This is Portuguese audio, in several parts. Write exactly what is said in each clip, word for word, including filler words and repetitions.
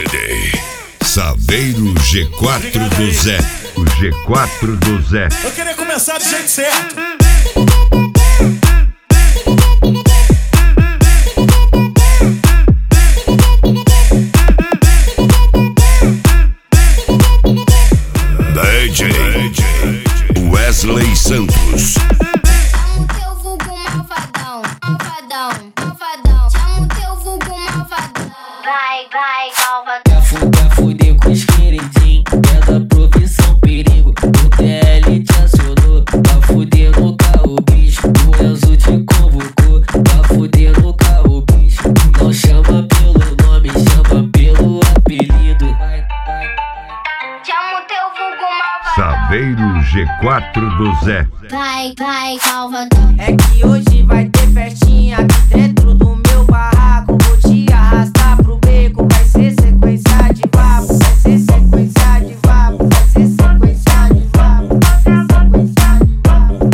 C D. Saveiro G quatro do Zé. O G quatro do Zé. Eu queria começar do jeito certo. D J Wesley Santos. Chama o teu vulgo malvadão, malvadão, malvadão. Chama o teu vulgo malvadão. Vai, vai, malvadão. Pra fuder com os queridinhos, é da profissão perigo. O T L te acionou, pra fuder no carro, bicho. O Enzo te convocou, pra fuder no carro, bicho. Não chama pelo nome, chama pelo apelido. Chama o teu vulgo malvadão. Saveiro G quatro do Zé. Vai, vai, malvadão. É que hoje vai ter festinha aqui dentro do meu barraco. Vou te arrastar pro beco, vai ser sequência de vapo. Vai ser sequência de vapo, vai ser sequência de vapo, vai ser sequência de vapo.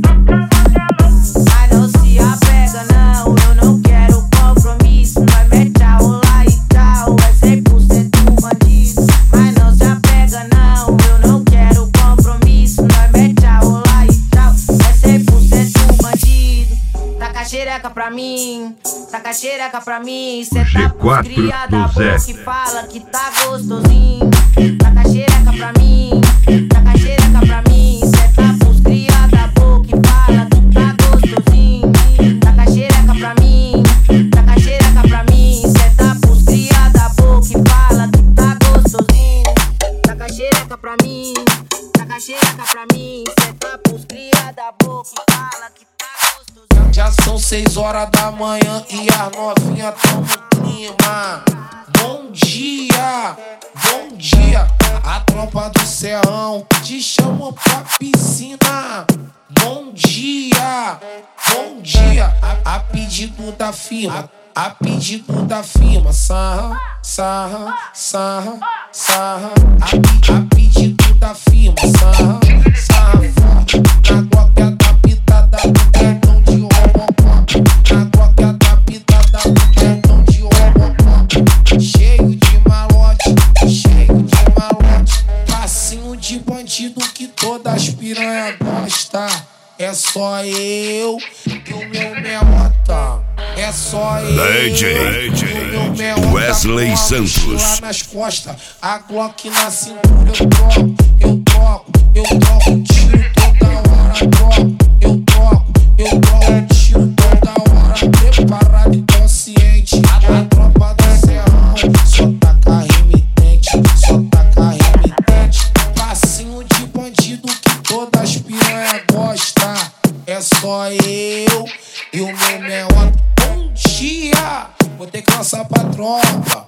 Mas não se apega não, eu não quero compromisso. Nós mete a rolar e tal, é cem por cento bandido. Mas não se apega não, eu não quero compromisso. Nós mete a rolar e tal, é cem por cento bandido. Taca xereca pra mim, taca xereca pra mim. Cê tá pros cria da boca que fala que tá gostosinho. Taca xereca pra mim, taca xereca pra mim. Cê tá pros cria da boca que fala que tá gostosinho. Taca xereca pra mim, taca xereca pra mim. Cê tá pros cria da boca que fala que tá gostosinho. Taca xereca pra mim, taca xereca pra mim. Cê tá pros cria da boca que fala que tá gostosinho. Já são seis horas da manhã e as novinhas tão no clima. Bom dia, bom dia. A tropa do Serrão te chamou pra piscina. Bom dia, bom dia. A, a pedido da firma, a pedido da firma. Sarra, sarra, sarra, sarra. A, pe- a pedido da firma. Sarra, sarra forte. Na glock adaptada do cartão de Robocop. Na glock adaptada do cartão de Robocop. Cheio de malote, cheio de malote. Passinho de bandido que todas as piranha gosta. É só eu e o meu memota. É só eu D J e o meu memota. Wesley Santos. Lá nas costas, a Glock na cintura. Eu troco, eu troco, eu troco tiro toda hora. Troco, eu troco, eu troco tiro toda hora. Preparado e consciente. A tropa do Serrão só taca remitente, só taca remitente. Passinho de bandido que todas as piranha gosta. É só eu e o meu memota. Bom dia, vou ter que lançar pra tropa.